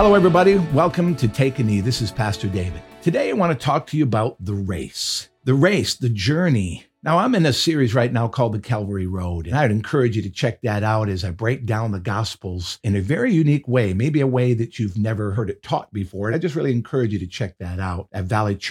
Hello, everybody. Welcome to Take a Knee. This is Pastor David. Today, I want to talk to you about the race, the journey. Now, I'm in a series right now called The Calvary Road, and I'd encourage you to check that out as I break down the Gospels in a very unique way, maybe a way that you've never heard it taught before. I just really encourage you to check that out at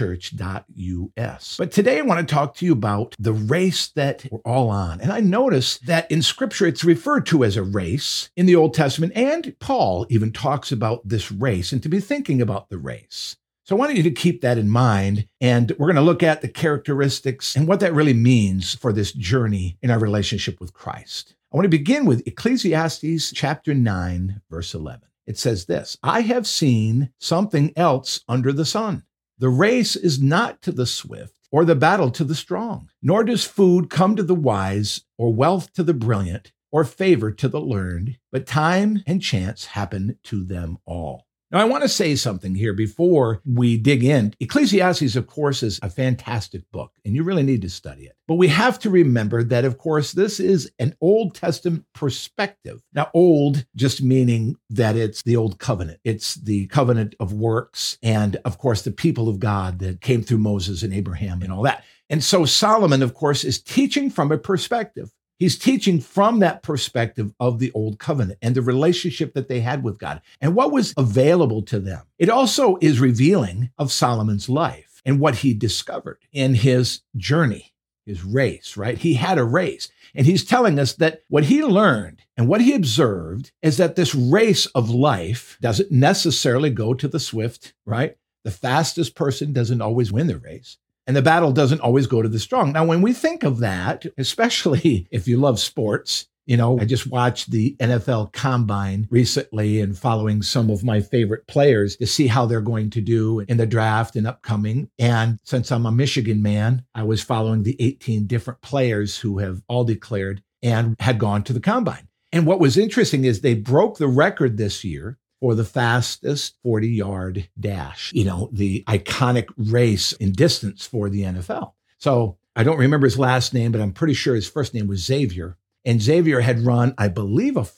valleychurch.us. But today, I want to talk to you about the race that we're all on. And I noticed that in Scripture, it's referred to as a race in the Old Testament, and Paul even talks about this race and to be thinking about the race. So I want you to keep that in mind, and we're going to look at the characteristics and what that really means for this journey in our relationship with Christ. I want to begin with Ecclesiastes chapter 9, verse 11. It says this, "I have seen something else under the sun. The race is not to the swift, or the battle to the strong, nor does food come to the wise, or wealth to the brilliant, or favor to the learned, but time and chance happen to them all." Now, I want to say something here before we dig in. Ecclesiastes, of course, is a fantastic book, and you really need to study it. But we have to remember that, of course, this is an Old Testament perspective. Now, old just meaning that it's the Old Covenant. It's the covenant of works and, of course, the people of God that came through Moses and Abraham and all that. And so Solomon, of course, is teaching from a perspective. He's teaching from that perspective of the Old Covenant and the relationship that they had with God and what was available to them. It also is revealing of Solomon's life and what he discovered in his journey, his race, right? He had a race. And he's telling us that what he learned and what he observed is that this race of life doesn't necessarily go to the swift, right? The fastest person doesn't always win the race. And the battle doesn't always go to the strong. Now, when we think of that, especially if you love sports, I just watched the NFL Combine recently and following some of my favorite players to see how they're going to do in the draft and upcoming. And since I'm a Michigan man, I was following the 18 different players who have all declared and had gone to the Combine. And what was interesting is they broke the record this year for the fastest 40-yard dash, the iconic race in distance for the NFL. So I don't remember his last name, but I'm pretty sure his first name was Xavier. And Xavier had run, I believe, a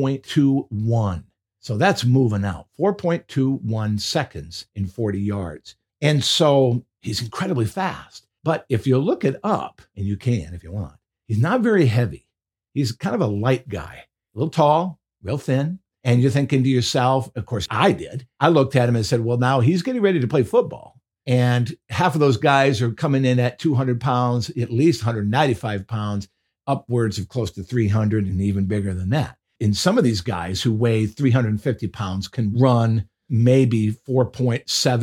4.21. So that's moving out, 4.21 seconds in 40 yards. And so he's incredibly fast. But if you look it up, and you can if you want, he's not very heavy. He's kind of a light guy, a little tall, real thin. And you're thinking to yourself, of course I did, I looked at him and said, well, now he's getting ready to play football. And half of those guys are coming in at 200 pounds, at least 195 pounds, upwards of close to 300 and even bigger than that. And some of these guys who weigh 350 pounds can run maybe 4.7,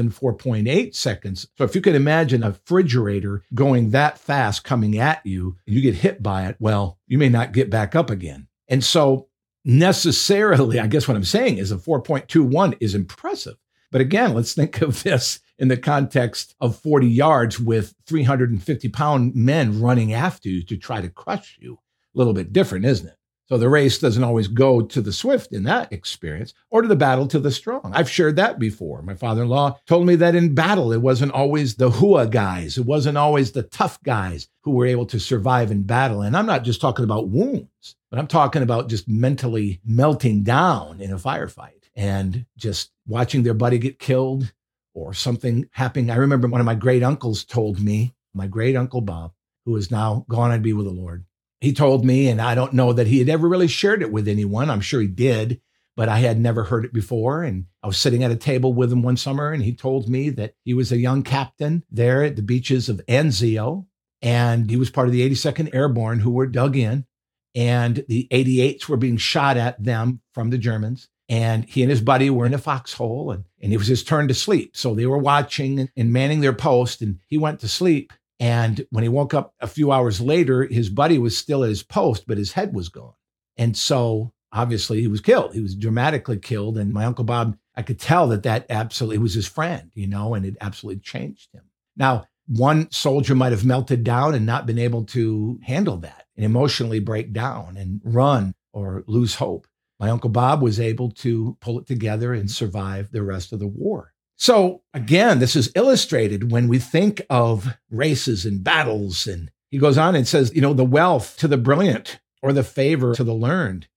4.8 seconds. So if you can imagine a refrigerator going that fast coming at you and you get hit by it, well, you may not get back up again. And so necessarily, I guess what I'm saying is a 4.21 is impressive. But again, let's think of this in the context of 40 yards with 350-pound men running after you to try to crush you. A little bit different, isn't it? So the race doesn't always go to the swift in that experience or to the battle to the strong. I've shared that before. My father-in-law told me that in battle, it wasn't always the hua guys. It wasn't always the tough guys who were able to survive in battle. And I'm not just talking about wounds, but I'm talking about just mentally melting down in a firefight and just watching their buddy get killed or something happening. I remember one of my great uncles told me, my great uncle Bob, who is now gone and be with the Lord. He told me, and I don't know that he had ever really shared it with anyone. I'm sure he did, but I had never heard it before. And I was sitting at a table with him one summer, and he told me that he was a young captain there at the beaches of Anzio, and he was part of the 82nd Airborne who were dug in, and the 88s were being shot at them from the Germans. And he and his buddy were in a foxhole, and it was his turn to sleep. So they were watching and manning their post, and he went to sleep. And when he woke up a few hours later, his buddy was still at his post, but his head was gone. And so obviously he was killed. He was dramatically killed. And my Uncle Bob, I could tell that absolutely was his friend, and it absolutely changed him. Now, one soldier might have melted down and not been able to handle that and emotionally break down and run or lose hope. My Uncle Bob was able to pull it together and survive the rest of the war. So again, this is illustrated when we think of races and battles. And he goes on and says, the wealth to the brilliant or the favor to the learned.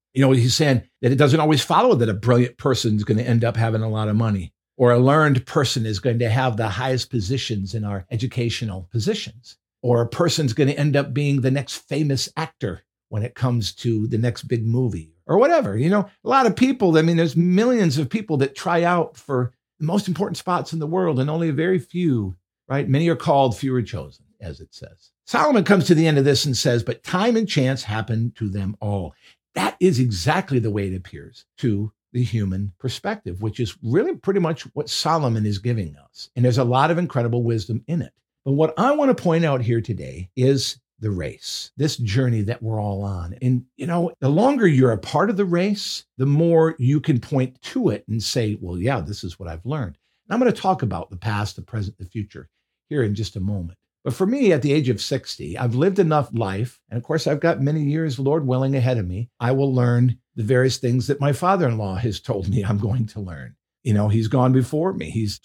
He's saying that it doesn't always follow that a brilliant person is going to end up having a lot of money, or a learned person is going to have the highest positions in our educational positions, or a person's going to end up being the next famous actor when it comes to the next big movie or whatever. A lot of people, there's millions of people that try out for the most important spots in the world, and only a very few, right? Many are called, few are chosen, as it says. Solomon comes to the end of this and says, but time and chance happen to them all. That is exactly the way it appears to the human perspective, which is really pretty much what Solomon is giving us. And there's a lot of incredible wisdom in it. But what I want to point out here today is the race, this journey that we're all on. And, the longer you're a part of the race, the more you can point to it and say, well, yeah, this is what I've learned. And I'm going to talk about the past, the present, the future here in just a moment. But for me, at the age of 60, I've lived enough life. And of course, I've got many years, Lord willing, ahead of me. I will learn the various things that my father-in-law has told me I'm going to learn. He's gone before me. He's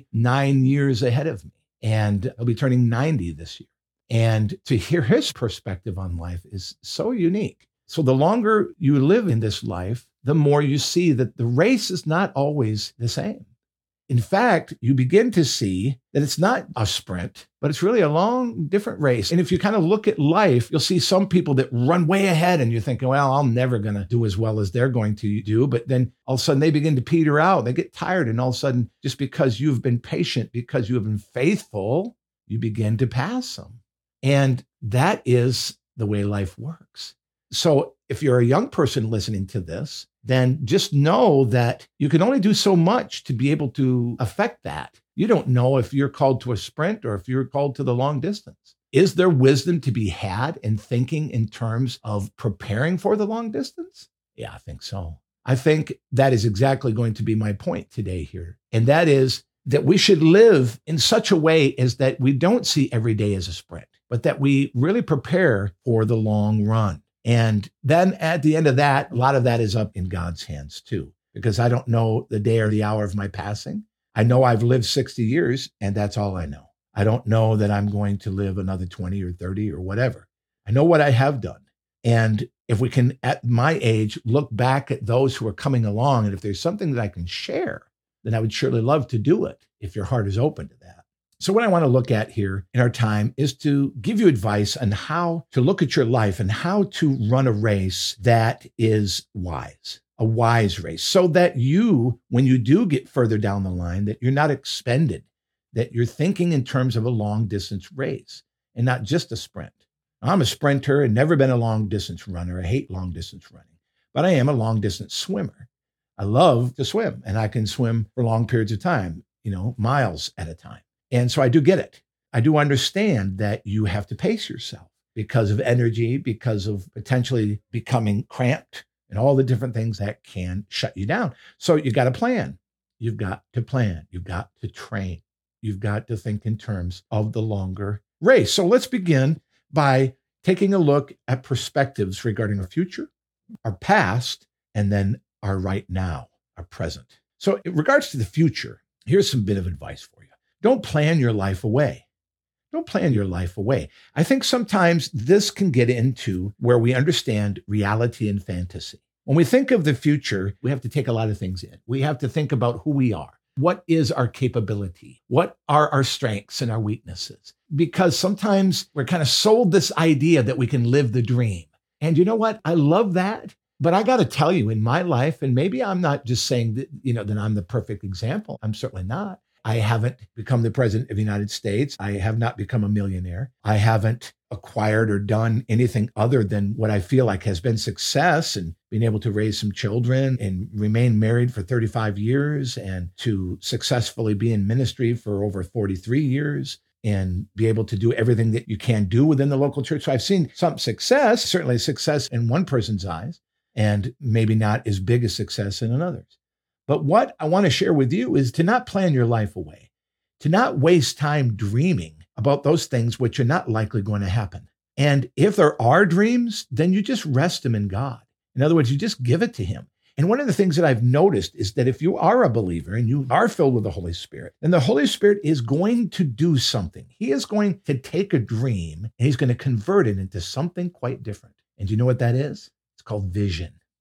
29 years ahead of me, and he'll be turning 90 this year. And to hear his perspective on life is so unique. So the longer you live in this life, the more you see that the race is not always the same. In fact, you begin to see that it's not a sprint, but it's really a long, different race. And if you kind of look at life, you'll see some people that run way ahead and you're thinking, well, I'm never going to do as well as they're going to do. But then all of a sudden they begin to peter out. They get tired. And all of a sudden, just because you've been patient, because you have been faithful, you begin to pass them. And that is the way life works. So if you're a young person listening to this, then just know that you can only do so much to be able to affect that. You don't know if you're called to a sprint or if you're called to the long distance. Is there wisdom to be had in thinking in terms of preparing for the long distance? Yeah, I think so. I think that is exactly going to be my point today here. And that is that we should live in such a way as that we don't see every day as a sprint, but that we really prepare for the long run. And then at the end of that, a lot of that is up in God's hands too, because I don't know the day or the hour of my passing. I know I've lived 60 years and that's all I know. I don't know that I'm going to live another 20 or 30 or whatever. I know what I have done. And if we can, at my age, look back at those who are coming along, and if there's something that I can share, then I would surely love to do it if your heart is open to that. So what I want to look at here in our time is to give you advice on how to look at your life and how to run a race that is wise, a wise race, so that you, when you do get further down the line, that you're not expended, that you're thinking in terms of a long distance race and not just a sprint. I'm a sprinter and never been a long distance runner. I hate long distance running, but I am a long distance swimmer. I love to swim, and I can swim for long periods of time, miles at a time. And so I do get it. I do understand that you have to pace yourself because of energy, because of potentially becoming cramped and all the different things that can shut you down. So you got to plan. You've got to plan. You've got to train. You've got to think in terms of the longer race. So let's begin by taking a look at perspectives regarding our future, our past, and then our right now, our present. So in regards to the future, here's some bit of advice for you. Don't plan your life away. Don't plan your life away. I think sometimes this can get into where we understand reality and fantasy. When we think of the future, we have to take a lot of things in. We have to think about who we are. What is our capability? What are our strengths and our weaknesses? Because sometimes we're kind of sold this idea that we can live the dream. And you know what? I love that. But I got to tell you, in my life, and maybe I'm not just saying that, that I'm the perfect example. I'm certainly not. I haven't become the president of the United States. I have not become a millionaire. I haven't acquired or done anything other than what I feel like has been success, and being able to raise some children and remain married for 35 years and to successfully be in ministry for over 43 years and be able to do everything that you can do within the local church. So I've seen some success, certainly success in one person's eyes, and maybe not as big a success in another's. But what I want to share with you is to not plan your life away, to not waste time dreaming about those things which are not likely going to happen. And if there are dreams, then you just rest them in God. In other words, you just give it to him. And one of the things that I've noticed is that if you are a believer and you are filled with the Holy Spirit, then the Holy Spirit is going to do something. He is going to take a dream and he's going to convert it into something quite different. And do you know what that is? It's called vision.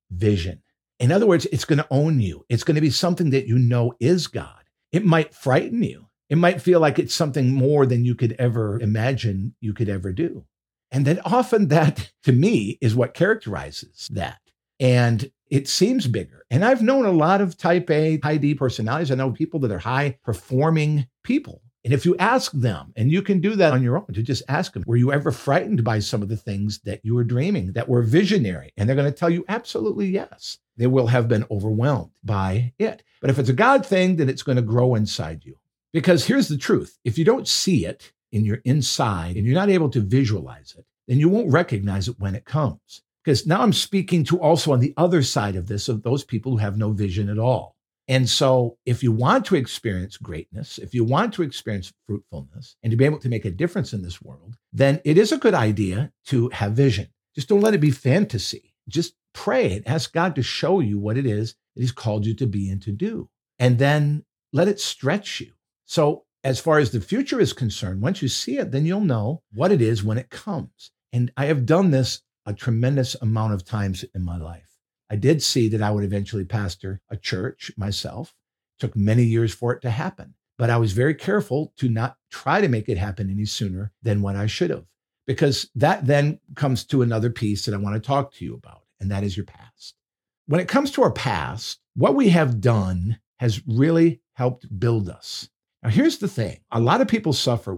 vision. In other words, it's going to own you. It's going to be something that you know is God. It might frighten you. It might feel like it's something more than you could ever imagine you could ever do. And then often that, to me, is what characterizes that. And it seems bigger. And I've known a lot of type A, high D personalities. I know people that are high performing people. And if you ask them, and you can do that on your own, to just ask them, were you ever frightened by some of the things that you were dreaming that were visionary? And they're going to tell you absolutely yes. They will have been overwhelmed by it. But if it's a God thing, then it's going to grow inside you. Because here's the truth. If you don't see it in your inside and you're not able to visualize it, then you won't recognize it when it comes. Because now I'm speaking to also on the other side of this, of those people who have no vision at all. And so if you want to experience greatness, if you want to experience fruitfulness and to be able to make a difference in this world, then it is a good idea to have vision. Just don't let it be fantasy. Just pray and ask God to show you what it is that he's called you to be and to do. And then let it stretch you. So as far as the future is concerned, once you see it, then you'll know what it is when it comes. And I have done this a tremendous amount of times in my life. I did see that I would eventually pastor a church myself. It took many years for it to happen, but I was very careful to not try to make it happen any sooner than what I should have, because that then comes to another piece that I want to talk to you about, and that is your past. When it comes to our past, what we have done has really helped build us. Now, here's the thing. A lot of people suffer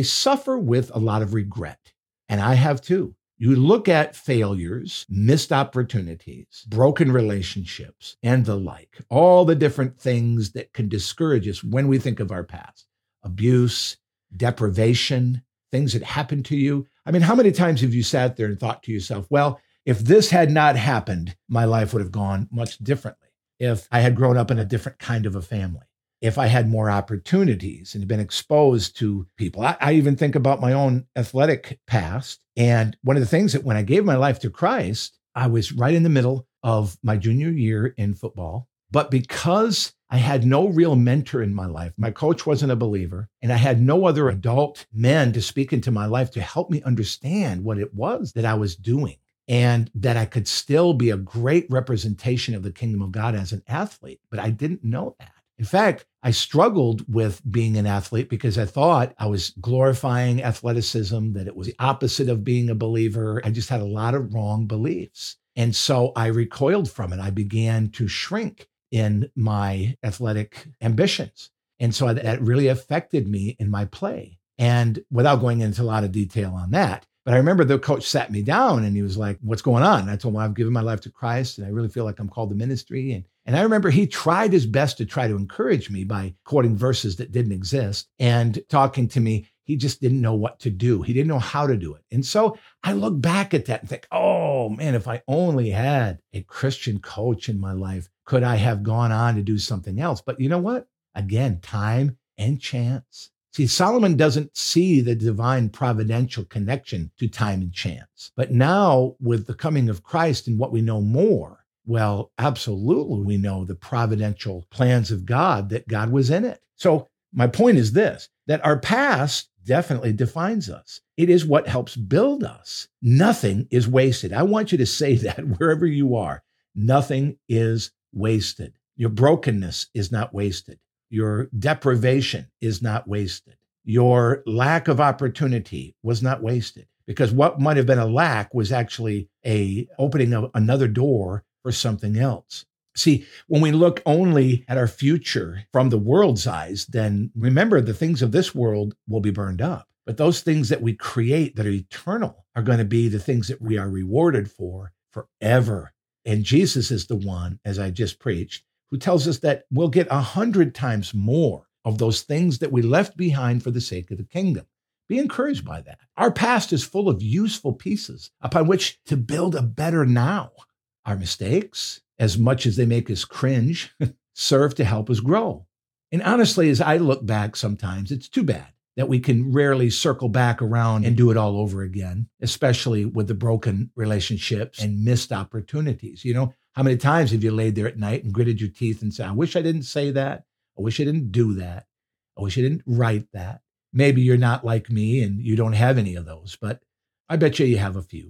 with a lot of regret, and I have too. You look at failures, missed opportunities, broken relationships, and the like, all the different things that can discourage us when we think of our past. Abuse, deprivation, things that happened to you. I mean, how many times have you sat there and thought to yourself, well, if this had not happened, my life would have gone much differently. If I had grown up in a different kind of a family, if I had more opportunities and been exposed to people. I even think about my own athletic past. And one of the things that when I gave my life to Christ, I was right in the middle of my junior year in football. But because I had no real mentor in my life, my coach wasn't a believer, and I had no other adult men to speak into my life to help me understand what it was that I was doing, and that I could still be a great representation of the kingdom of God as an athlete. But I didn't know that. In fact, I struggled with being an athlete because I thought I was glorifying athleticism, that it was the opposite of being a believer. I just had a lot of wrong beliefs. And so I recoiled from it. I began to shrink in my athletic ambitions. And so that really affected me in my play. And without going into a lot of detail on that, but I remember the coach sat me down and he was like, what's going on? And I told him, I've given my life to Christ and I really feel like I'm called to ministry. And I remember he tried his best to try to encourage me by quoting verses that didn't exist and talking to me. He just didn't know what to do. He didn't know how to do it. And so I look back at that and think, oh man, if I only had a Christian coach in my life, could I have gone on to do something else? But you know what? Again, time and chance. See, Solomon doesn't see the divine providential connection to time and chance. But now with the coming of Christ and what we know more, well, absolutely we know the providential plans of God, that God was in it. So my point is this, that our past definitely defines us. It is what helps build us. Nothing is wasted. I want you to say that wherever you are. Nothing is wasted. Your brokenness is not wasted. Your deprivation is not wasted. Your lack of opportunity was not wasted, because what might have been a lack was actually a opening of another door for something else. See, when we look only at our future from the world's eyes, then remember the things of this world will be burned up. But those things that we create that are eternal are going to be the things that we are rewarded for forever. And Jesus is the one, as I just preached, who tells us that we'll get 100 times more of those things that we left behind for the sake of the kingdom. Be encouraged by that. Our past is full of useful pieces upon which to build a better now. Our mistakes, as much as they make us cringe, serve to help us grow. And honestly, as I look back sometimes, it's too bad that we can rarely circle back around and do it all over again, especially with the broken relationships and missed opportunities. You know, how many times have you laid there at night and gritted your teeth and said, I wish I didn't say that. I wish I didn't do that. I wish I didn't write that. Maybe you're not like me and you don't have any of those, but I bet you have a few.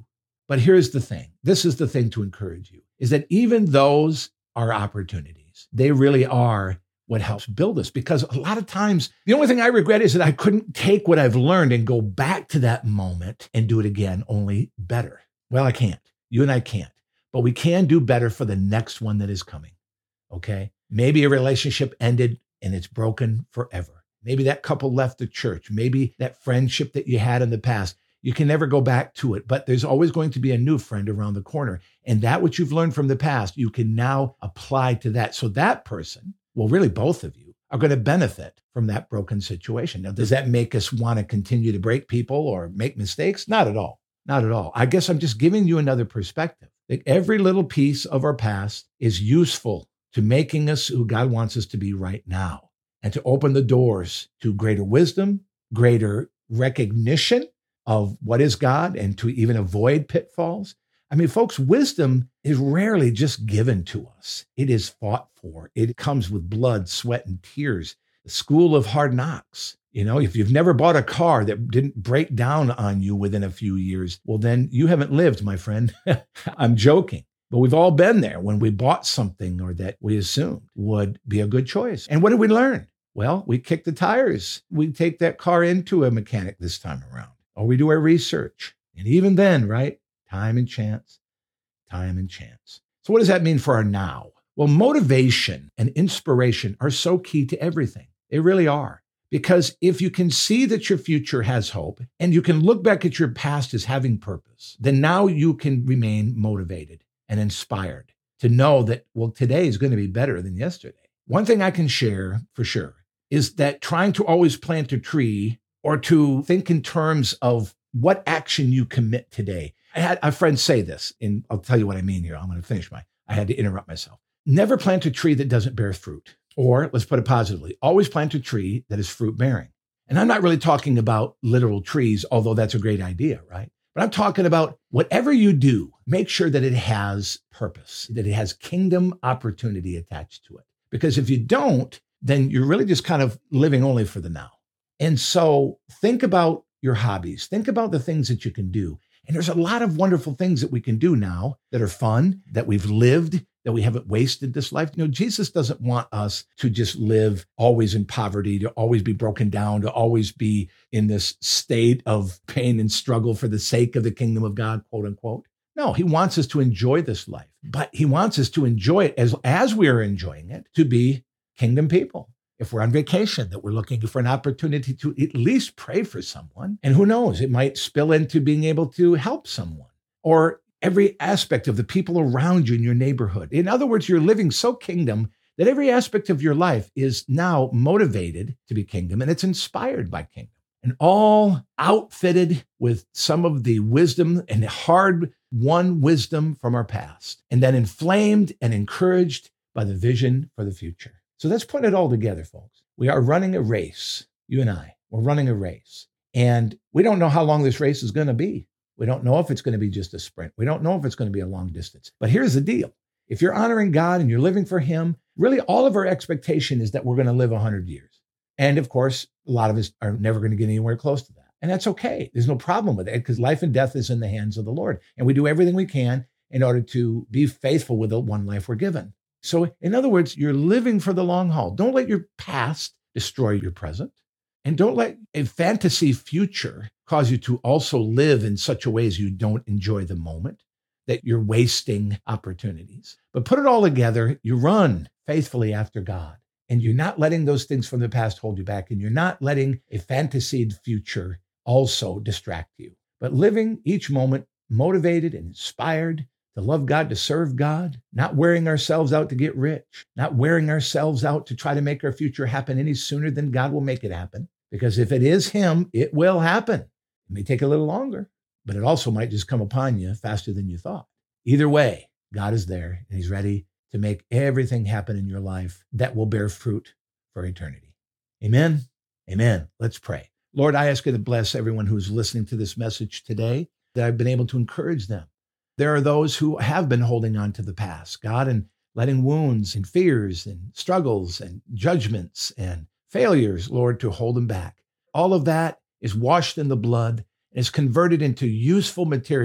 But here's the thing. This is the thing to encourage you, is that even those are opportunities. They really are what helps build us, because a lot of times the only thing I regret is that I couldn't take what I've learned and go back to that moment and do it again, only better. Well, I can't. You and I can't, but we can do better for the next one that is coming. Okay. Maybe a relationship ended and it's broken forever. Maybe that couple left the church. Maybe that friendship that you had in the past, you can never go back to it, but there's always going to be a new friend around the corner. And that which you've learned from the past, you can now apply to that. So that person, well, really both of you, are going to benefit from that broken situation. Now, does that make us want to continue to break people or make mistakes? Not at all. Not at all. I guess I'm just giving you another perspective. That every little piece of our past is useful to making us who God wants us to be right now, and to open the doors to greater wisdom, greater recognition of what is God, and to even avoid pitfalls. I mean, folks, wisdom is rarely just given to us. It is fought for. It comes with blood, sweat, and tears. The school of hard knocks. You know, if you've never bought a car that didn't break down on you within a few years, well, then you haven't lived, my friend. I'm joking. But we've all been there when we bought something or that we assumed would be a good choice. And what did we learn? Well, we kick the tires. We take that car into a mechanic this time around, or we do our research. And even then, right? Time and chance, time and chance. So what does that mean for our now? Well, motivation and inspiration are so key to everything. They really are. Because if you can see that your future has hope and you can look back at your past as having purpose, then now you can remain motivated and inspired to know that, well, today is going to be better than yesterday. One thing I can share for sure is that trying to always plant a tree or to think in terms of what action you commit today. I had a friend say this, and I'll tell you what I mean here. I'm going to finish I had to interrupt myself. Never plant a tree that doesn't bear fruit. Or let's put it positively, always plant a tree that is fruit bearing. And I'm not really talking about literal trees, although that's a great idea, right? But I'm talking about whatever you do, make sure that it has purpose, that it has kingdom opportunity attached to it. Because if you don't, then you're really just kind of living only for the now. And so think about your hobbies. Think about the things that you can do. And there's a lot of wonderful things that we can do now that are fun, that we've lived, that we haven't wasted this life. You know, Jesus doesn't want us to just live always in poverty, to always be broken down, to always be in this state of pain and struggle for the sake of the kingdom of God, quote unquote. No, he wants us to enjoy this life, but he wants us to enjoy it as we are enjoying it, to be kingdom people. If we're on vacation, that we're looking for an opportunity to at least pray for someone. And who knows, it might spill into being able to help someone, or every aspect of the people around you in your neighborhood. In other words, you're living so kingdom that every aspect of your life is now motivated to be kingdom, and it's inspired by kingdom, and all outfitted with some of the wisdom and hard-won wisdom from our past, and then inflamed and encouraged by the vision for the future. So let's put it all together, folks. We are running a race, you and I. We're running a race, and we don't know how long this race is going to be. We don't know if it's going to be just a sprint. We don't know if it's going to be a long distance. But here's the deal. If you're honoring God and you're living for him, really all of our expectation is that we're going to live 100 years. And of course, a lot of us are never going to get anywhere close to that. And that's okay. There's no problem with it, because life and death is in the hands of the Lord. And we do everything we can in order to be faithful with the one life we're given. So in other words, you're living for the long haul. Don't let your past destroy your present. And don't let a fantasy future cause you to also live in such a way as you don't enjoy the moment, that you're wasting opportunities. But put it all together, you run faithfully after God, and you're not letting those things from the past hold you back, and you're not letting a fantasied future also distract you, but living each moment motivated and inspired to love God, to serve God, not wearing ourselves out to get rich, not wearing ourselves out to try to make our future happen any sooner than God will make it happen. Because if it is him, it will happen. It may take a little longer, but it also might just come upon you faster than you thought. Either way, God is there, and he's ready to make everything happen in your life that will bear fruit for eternity. Amen. Amen. Let's pray. Lord, I ask you to bless everyone who's listening to this message today, that I've been able to encourage them. There are those who have been holding on to the past, God, and letting wounds and fears and struggles and judgments and failures, Lord, to hold them back. All of that is washed in the blood and is converted into useful material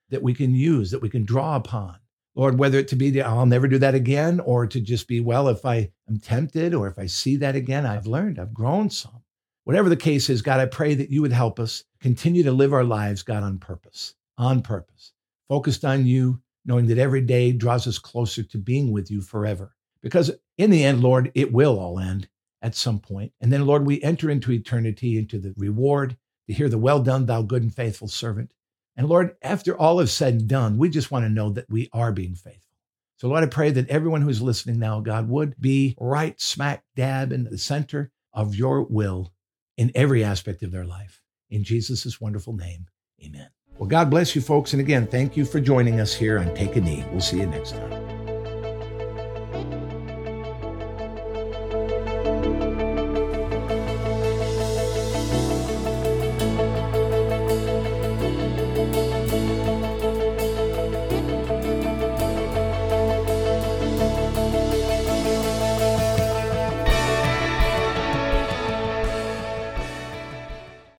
that we can use, that we can draw upon. Lord, whether it to be, I'll never do that again, or to just be, well, if I am tempted or if I see that again, I've learned, I've grown some. Whatever the case is, God, I pray that you would help us continue to live our lives, God, on purpose, focused on you, knowing that every day draws us closer to being with you forever. Because in the end, Lord, it will all end at some point. And then, Lord, we enter into eternity, into the reward, to hear the well done, thou good and faithful servant. And Lord, after all is said and done, we just want to know that we are being faithful. So Lord, I pray that everyone who's listening now, God, would be right smack dab in the center of your will in every aspect of their life. In Jesus' wonderful name, amen. Well, God bless you, folks. And again, thank you for joining us here on Take a Knee. We'll see you next time.